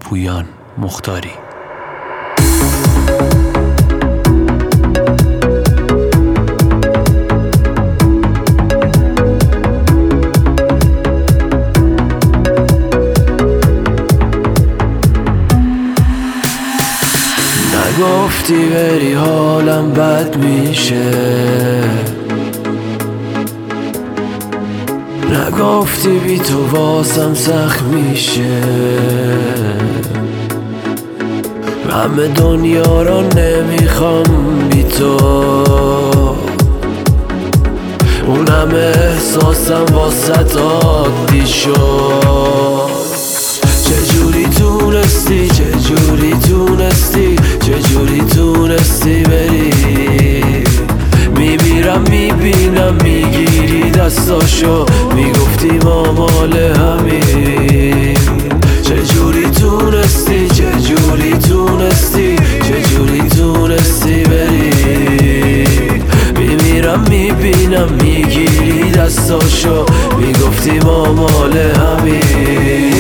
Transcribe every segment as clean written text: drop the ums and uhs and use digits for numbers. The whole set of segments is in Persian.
پویان مختاری. نگفتی بری حالم بد میشه، نگفتی بی تو واسم سخت میشه. همه دنیا رو نمیخوام بی تو، اون همه احساسم واسط عادی شد. چجوری تونستی، چجوری تونستی، چجوری تونستی بری؟ میمیرم میبینم میگیری دستاشو، میگفتی ما مال همین. چجوری تونستی، چجوری تونستی، چجوری تونستی بری؟ میمیرم میبینم میگیری دستاشو، میگفتی ما مال همین.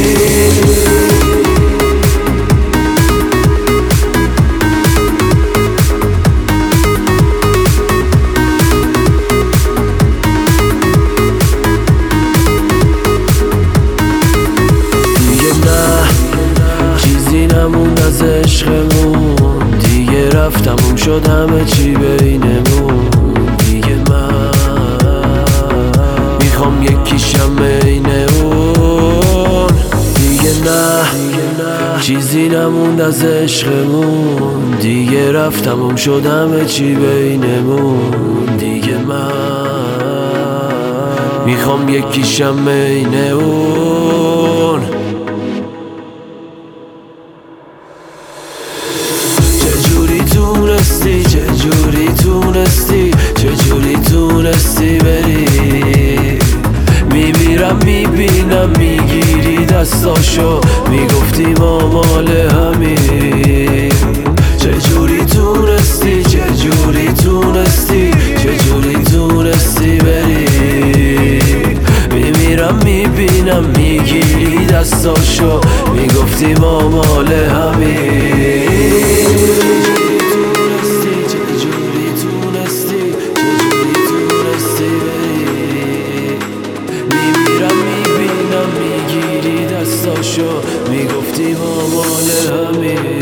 نموند از عشقمون دیگه، رفتمون شد همه چی بینمون. دیگه من میخوام یکیشم بین اون. دیگه نه چیزی نموند از عشقمون دیگه، رفتمون شد همه چی بینمون. دیگه من میخوام یکیشم بین اون. چجوری تونستی، چجوری تونستی، چجوری تونستی بری؟ میمیرم میبینم میگیری دستاشو، میگفتی ما مال همین. چجوری تونستی، چجوری تونستی، چجوری تونستی بری؟ میمیرم میبینم میگیری دستاشو، میگفتی ما مال همین. میگفتی ما مال همین.